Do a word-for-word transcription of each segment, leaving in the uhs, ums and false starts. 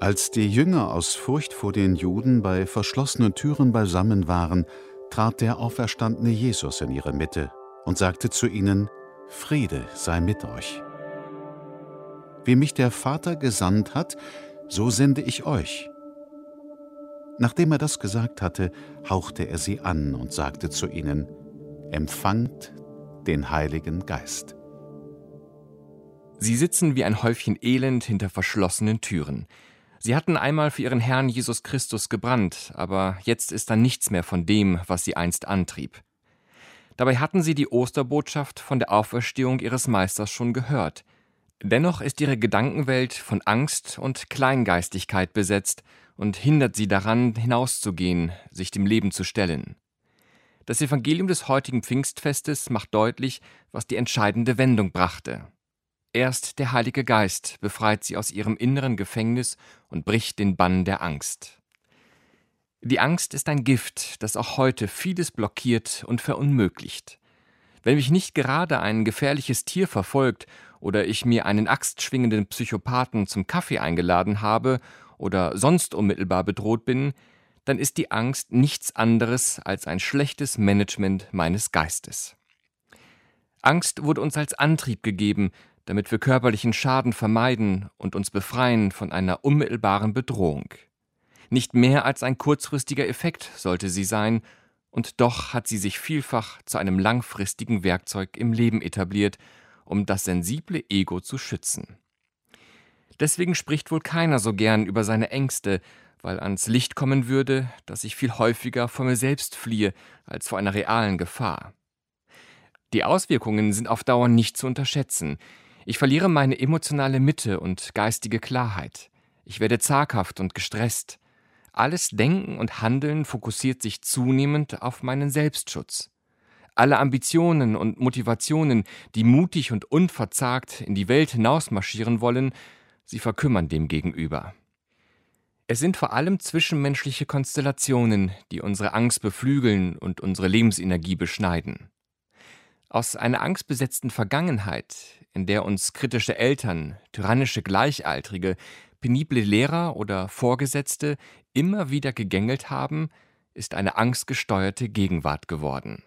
Als die Jünger aus Furcht vor den Juden bei verschlossenen Türen beisammen waren, trat der auferstandene Jesus in ihre Mitte und sagte zu ihnen: Friede sei mit euch. Wie mich der Vater gesandt hat, so sende ich euch. Nachdem er das gesagt hatte, hauchte er sie an und sagte zu ihnen: Empfangt den Heiligen Geist. Sie sitzen wie ein Häufchen Elend hinter verschlossenen Türen. Sie hatten einmal für ihren Herrn Jesus Christus gebrannt, aber jetzt ist da nichts mehr von dem, was sie einst antrieb. Dabei hatten sie die Osterbotschaft von der Auferstehung ihres Meisters schon gehört. Dennoch ist ihre Gedankenwelt von Angst und Kleingeistigkeit besetzt und hindert sie daran, hinauszugehen, sich dem Leben zu stellen. Das Evangelium des heutigen Pfingstfestes macht deutlich, was die entscheidende Wendung brachte. Erst der Heilige Geist befreit sie aus ihrem inneren Gefängnis und bricht den Bann der Angst. Die Angst ist ein Gift, das auch heute vieles blockiert und verunmöglicht. Wenn mich nicht gerade ein gefährliches Tier verfolgt oder ich mir einen axtschwingenden Psychopathen zum Kaffee eingeladen habe oder sonst unmittelbar bedroht bin, dann ist die Angst nichts anderes als ein schlechtes Management meines Geistes. Angst wurde uns als Antrieb gegeben, damit wir körperlichen Schaden vermeiden und uns befreien von einer unmittelbaren Bedrohung. Nicht mehr als ein kurzfristiger Effekt sollte sie sein, und doch hat sie sich vielfach zu einem langfristigen Werkzeug im Leben etabliert, um das sensible Ego zu schützen. Deswegen spricht wohl keiner so gern über seine Ängste, weil ans Licht kommen würde, dass ich viel häufiger vor mir selbst fliehe als vor einer realen Gefahr. Die Auswirkungen sind auf Dauer nicht zu unterschätzen. Ich verliere meine emotionale Mitte und geistige Klarheit. Ich werde zaghaft und gestresst. Alles Denken und Handeln fokussiert sich zunehmend auf meinen Selbstschutz. Alle Ambitionen und Motivationen, die mutig und unverzagt in die Welt hinausmarschieren wollen, sie verkümmern demgegenüber. Es sind vor allem zwischenmenschliche Konstellationen, die unsere Angst beflügeln und unsere Lebensenergie beschneiden. Aus einer angstbesetzten Vergangenheit, in der uns kritische Eltern, tyrannische Gleichaltrige, penible Lehrer oder Vorgesetzte immer wieder gegängelt haben, ist eine angstgesteuerte Gegenwart geworden.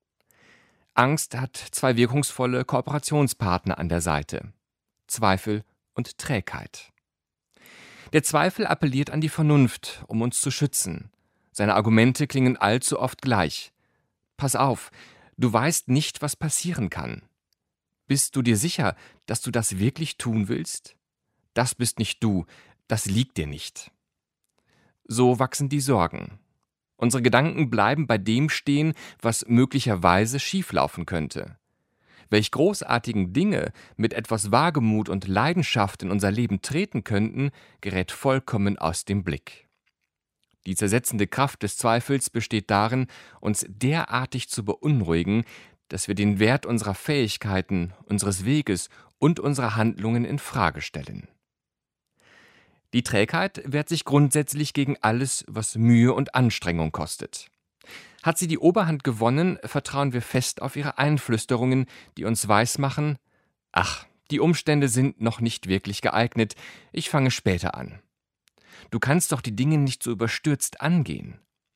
Angst hat zwei wirkungsvolle Kooperationspartner an der Seite: Zweifel und Trägheit. Der Zweifel appelliert an die Vernunft, um uns zu schützen. Seine Argumente klingen allzu oft gleich. Pass auf, du weißt nicht, was passieren kann. Bist du dir sicher, dass du das wirklich tun willst? Das bist nicht du, das liegt dir nicht. So wachsen die Sorgen. Unsere Gedanken bleiben bei dem stehen, was möglicherweise schieflaufen könnte. Welch großartigen Dinge mit etwas Wagemut und Leidenschaft in unser Leben treten könnten, gerät vollkommen aus dem Blick. Die zersetzende Kraft des Zweifels besteht darin, uns derartig zu beunruhigen, dass wir den Wert unserer Fähigkeiten, unseres Weges und unserer Handlungen in Frage stellen. Die Trägheit wehrt sich grundsätzlich gegen alles, was Mühe und Anstrengung kostet. Hat sie die Oberhand gewonnen, vertrauen wir fest auf ihre Einflüsterungen, die uns weismachen: Ach, die Umstände sind noch nicht wirklich geeignet, ich fange später an. Du kannst doch die Dinge nicht so überstürzt angehen.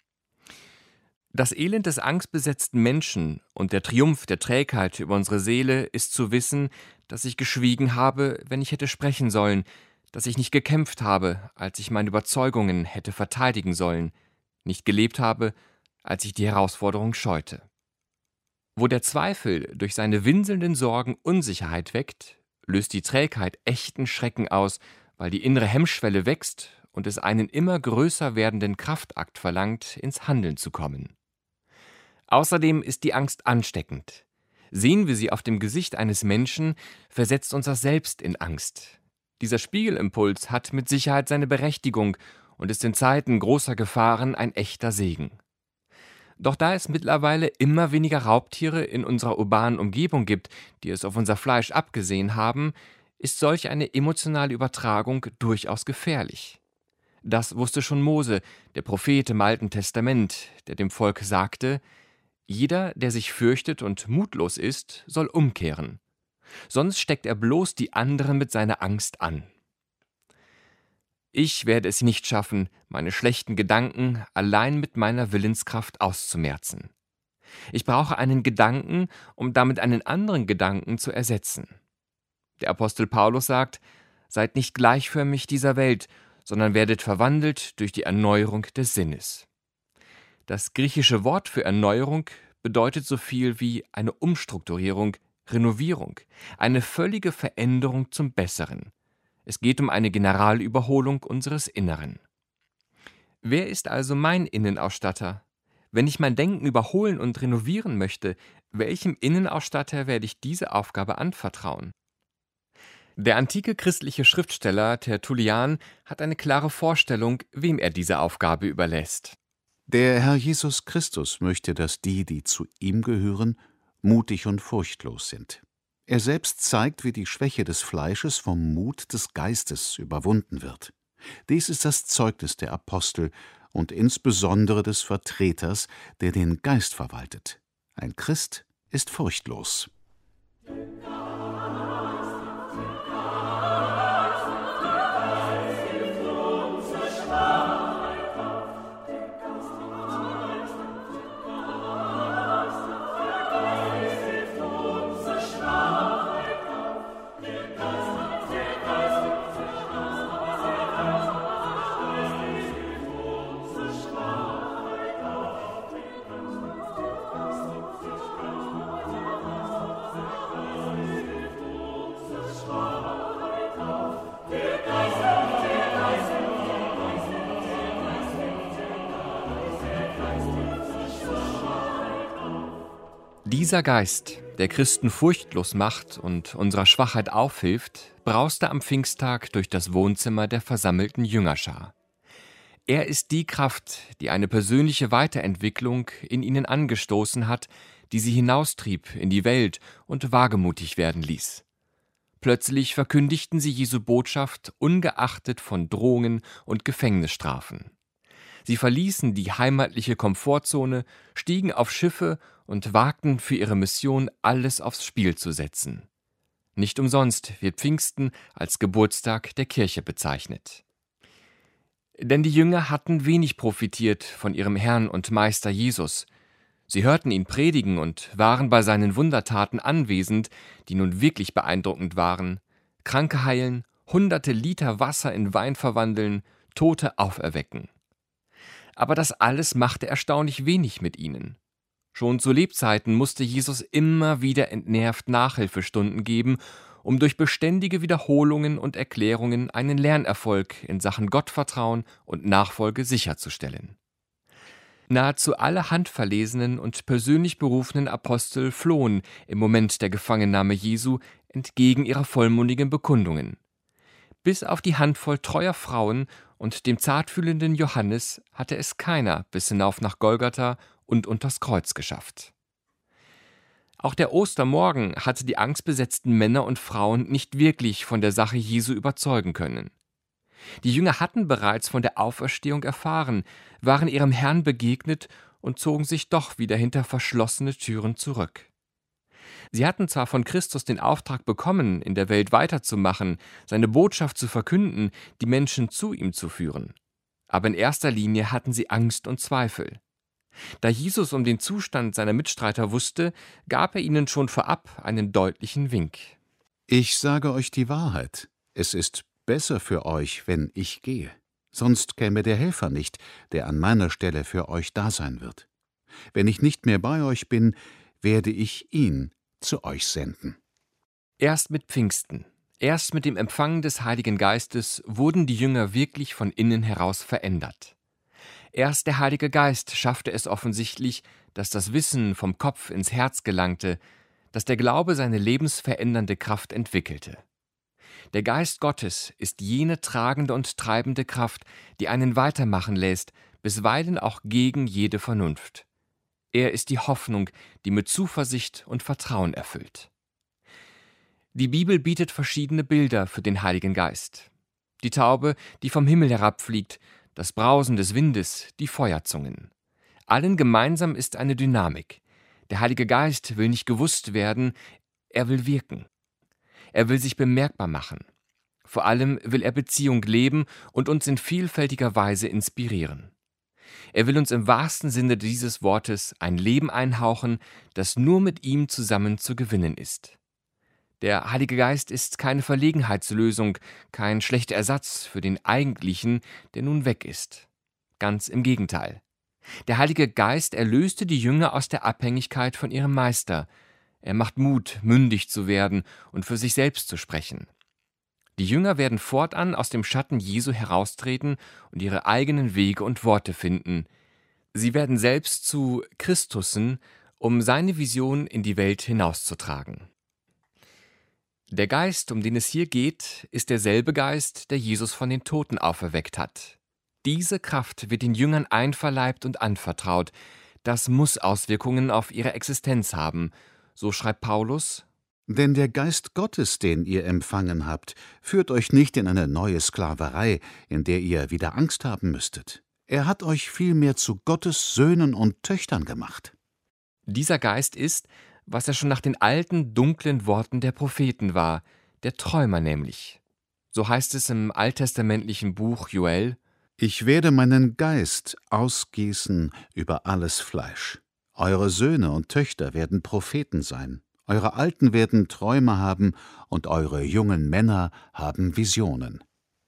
Das Elend des angstbesetzten Menschen und der Triumph der Trägheit über unsere Seele ist zu wissen, dass ich geschwiegen habe, wenn ich hätte sprechen sollen, dass ich nicht gekämpft habe, als ich meine Überzeugungen hätte verteidigen sollen, nicht gelebt habe, als ich die Herausforderung scheute. Wo der Zweifel durch seine winselnden Sorgen Unsicherheit weckt, löst die Trägheit echten Schrecken aus, weil die innere Hemmschwelle wächst und es einen immer größer werdenden Kraftakt verlangt, ins Handeln zu kommen. Außerdem ist die Angst ansteckend. Sehen wir sie auf dem Gesicht eines Menschen, versetzt uns das selbst in Angst. Dieser Spiegelimpuls hat mit Sicherheit seine Berechtigung und ist in Zeiten großer Gefahren ein echter Segen. Doch da es mittlerweile immer weniger Raubtiere in unserer urbanen Umgebung gibt, die es auf unser Fleisch abgesehen haben, ist solch eine emotionale Übertragung durchaus gefährlich. Das wusste schon Mose, der Prophet im Alten Testament, der dem Volk sagte: Jeder, der sich fürchtet und mutlos ist, soll umkehren. Sonst steckt er bloß die anderen mit seiner Angst an. Ich werde es nicht schaffen, meine schlechten Gedanken allein mit meiner Willenskraft auszumerzen. Ich brauche einen Gedanken, um damit einen anderen Gedanken zu ersetzen. Der Apostel Paulus sagt: Seid nicht gleichförmig dieser Welt, sondern werdet verwandelt durch die Erneuerung des Sinnes. Das griechische Wort für Erneuerung bedeutet so viel wie eine Umstrukturierung, Renovierung, eine völlige Veränderung zum Besseren. Es geht um eine Generalüberholung unseres Inneren. Wer ist also mein Innenausstatter? Wenn ich mein Denken überholen und renovieren möchte, welchem Innenausstatter werde ich diese Aufgabe anvertrauen? Der antike christliche Schriftsteller Tertullian hat eine klare Vorstellung, wem er diese Aufgabe überlässt. Der Herr Jesus Christus möchte, dass die, die zu ihm gehören, mutig und furchtlos sind. Er selbst zeigt, wie die Schwäche des Fleisches vom Mut des Geistes überwunden wird. Dies ist das Zeugnis der Apostel und insbesondere des Vertreters, der den Geist verwaltet. Ein Christ ist furchtlos. Dieser Geist, der Christen furchtlos macht und unserer Schwachheit aufhilft, brauste am Pfingsttag durch das Wohnzimmer der versammelten Jüngerschar. Er ist die Kraft, die eine persönliche Weiterentwicklung in ihnen angestoßen hat, die sie hinaustrieb in die Welt und wagemutig werden ließ. Plötzlich verkündigten sie Jesu Botschaft ungeachtet von Drohungen und Gefängnisstrafen. Sie verließen die heimatliche Komfortzone, stiegen auf Schiffe und wagten für ihre Mission alles aufs Spiel zu setzen. Nicht umsonst wird Pfingsten als Geburtstag der Kirche bezeichnet. Denn die Jünger hatten wenig profitiert von ihrem Herrn und Meister Jesus. Sie hörten ihn predigen und waren bei seinen Wundertaten anwesend, die nun wirklich beeindruckend waren: Kranke heilen, hunderte Liter Wasser in Wein verwandeln, Tote auferwecken. Aber das alles machte erstaunlich wenig mit ihnen. Schon zu Lebzeiten musste Jesus immer wieder entnervt Nachhilfestunden geben, um durch beständige Wiederholungen und Erklärungen einen Lernerfolg in Sachen Gottvertrauen und Nachfolge sicherzustellen. Nahezu alle handverlesenen und persönlich berufenen Apostel flohen im Moment der Gefangennahme Jesu entgegen ihrer vollmundigen Bekundungen. Bis auf die Handvoll treuer Frauen und dem zartfühlenden Johannes hatte es keiner bis hinauf nach Golgatha und unters Kreuz geschafft. Auch der Ostermorgen hatte die angstbesetzten Männer und Frauen nicht wirklich von der Sache Jesu überzeugen können. Die Jünger hatten bereits von der Auferstehung erfahren, waren ihrem Herrn begegnet und zogen sich doch wieder hinter verschlossene Türen zurück. Sie hatten zwar von Christus den Auftrag bekommen, in der Welt weiterzumachen, seine Botschaft zu verkünden, die Menschen zu ihm zu führen. Aber in erster Linie hatten sie Angst und Zweifel. Da Jesus um den Zustand seiner Mitstreiter wusste, gab er ihnen schon vorab einen deutlichen Wink. Ich sage euch die Wahrheit. Es ist besser für euch, wenn ich gehe. Sonst käme der Helfer nicht, der an meiner Stelle für euch da sein wird. Wenn ich nicht mehr bei euch bin, werde ich ihn zu euch senden. Erst mit Pfingsten, erst mit dem Empfang des Heiligen Geistes wurden die Jünger wirklich von innen heraus verändert. Erst der Heilige Geist schaffte es offensichtlich, dass das Wissen vom Kopf ins Herz gelangte, dass der Glaube seine lebensverändernde Kraft entwickelte. Der Geist Gottes ist jene tragende und treibende Kraft, die einen weitermachen lässt, bisweilen auch gegen jede Vernunft. Er ist die Hoffnung, die mit Zuversicht und Vertrauen erfüllt. Die Bibel bietet verschiedene Bilder für den Heiligen Geist. Die Taube, die vom Himmel herabfliegt, das Brausen des Windes, die Feuerzungen. Allen gemeinsam ist eine Dynamik. Der Heilige Geist will nicht gewusst werden, er will wirken. Er will sich bemerkbar machen. Vor allem will er Beziehung leben und uns in vielfältiger Weise inspirieren. Er will uns im wahrsten Sinne dieses Wortes ein Leben einhauchen, das nur mit ihm zusammen zu gewinnen ist. Der Heilige Geist ist keine Verlegenheitslösung, kein schlechter Ersatz für den eigentlichen, der nun weg ist. Ganz im Gegenteil. Der Heilige Geist erlöste die Jünger aus der Abhängigkeit von ihrem Meister. Er macht Mut, mündig zu werden und für sich selbst zu sprechen. Die Jünger werden fortan aus dem Schatten Jesu heraustreten und ihre eigenen Wege und Worte finden. Sie werden selbst zu Christussen, um seine Vision in die Welt hinauszutragen. Der Geist, um den es hier geht, ist derselbe Geist, der Jesus von den Toten auferweckt hat. Diese Kraft wird den Jüngern einverleibt und anvertraut. Das muss Auswirkungen auf ihre Existenz haben. So schreibt Paulus: Denn der Geist Gottes, den ihr empfangen habt, führt euch nicht in eine neue Sklaverei, in der ihr wieder Angst haben müsstet. Er hat euch vielmehr zu Gottes Söhnen und Töchtern gemacht. Dieser Geist ist, was er schon nach den alten, dunklen Worten der Propheten war, der Träumer nämlich. So heißt es im alttestamentlichen Buch Joel: Ich werde meinen Geist ausgießen über alles Fleisch. Eure Söhne und Töchter werden Propheten sein. Eure Alten werden Träume haben und eure jungen Männer haben Visionen.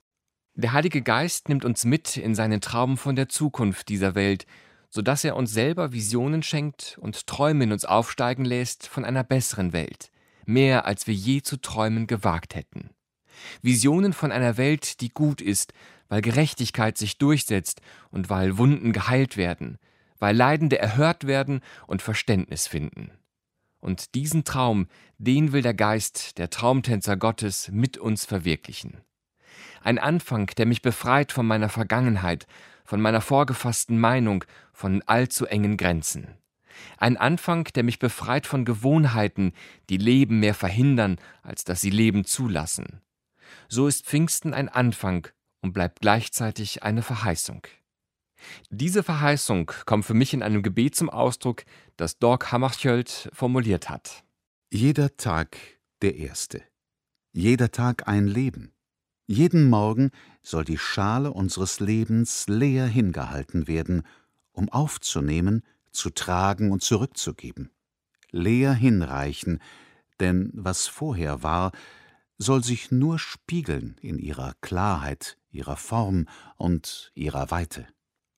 Der Heilige Geist nimmt uns mit in seinen Traum von der Zukunft dieser Welt, sodass er uns selber Visionen schenkt und Träume in uns aufsteigen lässt von einer besseren Welt, mehr als wir je zu träumen gewagt hätten. Visionen von einer Welt, die gut ist, weil Gerechtigkeit sich durchsetzt und weil Wunden geheilt werden, weil Leidende erhört werden und Verständnis finden. Und diesen Traum, den will der Geist, der Traumtänzer Gottes, mit uns verwirklichen. Ein Anfang, der mich befreit von meiner Vergangenheit, von meiner vorgefassten Meinung, von allzu engen Grenzen. Ein Anfang, der mich befreit von Gewohnheiten, die Leben mehr verhindern, als dass sie Leben zulassen. So ist Pfingsten ein Anfang und bleibt gleichzeitig eine Verheißung. Diese Verheißung kommt für mich in einem Gebet zum Ausdruck, das Dag Hammarskjöld formuliert hat. Jeder Tag der erste. Jeder Tag ein Leben. Jeden Morgen soll die Schale unseres Lebens leer hingehalten werden, um aufzunehmen, zu tragen und zurückzugeben. Leer hinreichen, denn was vorher war, soll sich nur spiegeln in ihrer Klarheit, ihrer Form und ihrer Weite.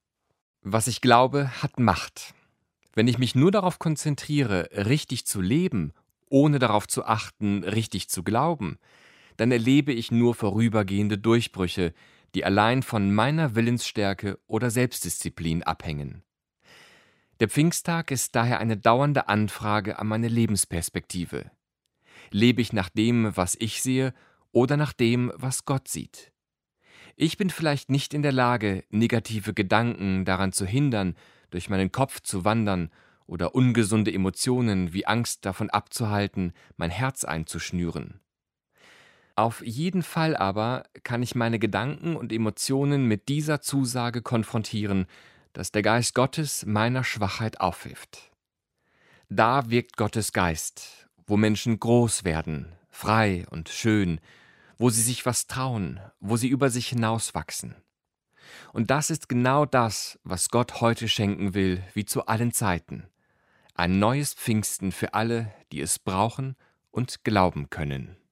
Was ich glaube, hat Macht. Wenn ich mich nur darauf konzentriere, richtig zu leben, ohne darauf zu achten, richtig zu glauben, dann erlebe ich nur vorübergehende Durchbrüche, die allein von meiner Willensstärke oder Selbstdisziplin abhängen. Der Pfingsttag ist daher eine dauernde Anfrage an meine Lebensperspektive. Lebe ich nach dem, was ich sehe, oder nach dem, was Gott sieht? Ich bin vielleicht nicht in der Lage, negative Gedanken daran zu hindern, durch meinen Kopf zu wandern oder ungesunde Emotionen wie Angst davon abzuhalten, mein Herz einzuschnüren. Auf jeden Fall aber kann ich meine Gedanken und Emotionen mit dieser Zusage konfrontieren, dass der Geist Gottes meiner Schwachheit aufhilft. Da wirkt Gottes Geist, wo Menschen groß werden, frei und schön, wo sie sich was trauen, wo sie über sich hinauswachsen. Und das ist genau das, was Gott heute schenken will, wie zu allen Zeiten. Ein neues Pfingsten für alle, die es brauchen und glauben können.